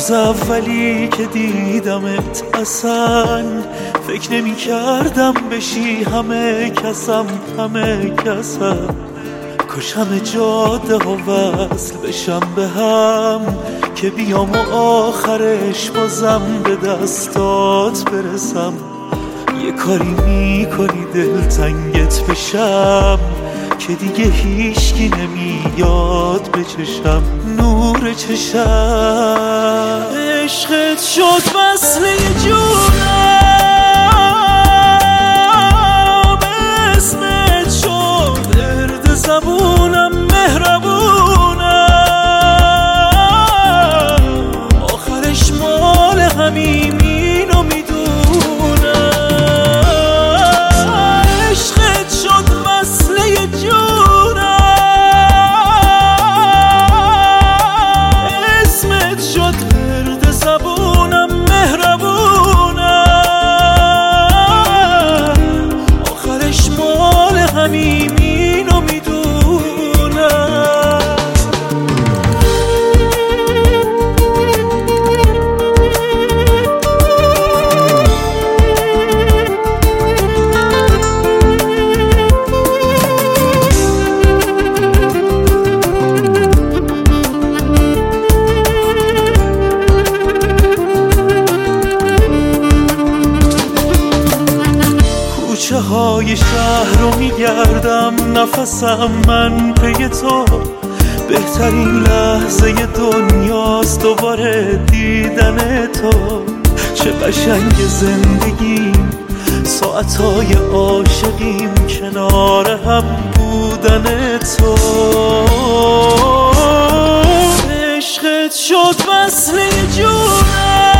روز اولی که دیدمت اصلا فکر نمی کردم بشی همه کسم کاش همه جاده ها وصل بشم به هم که بیام و آخرش بازم به دستات برسم. یه کاری میکنی دلتنگت بشم که دیگه هیچکی نمیاد به چشم نور چشم. عشقت شد وصله جونم، اسمت شد ارد زبونم، مهربونم، آخرش مال همیم اینو میدونم. عشقت شد وصله جونم، اسمت شد ورد زبونم، مهربونم، آخرش مال همیم اینو میدونم. کوچه های شهر رو میگردم، نفسم من پی تو، بهترین لحظه دنیاست دوباره دیدن تو. چه قشنگ زندگیم، ساعتهای عاشقیم، کنار هم بودن تو. عشقت شد وصله جونم،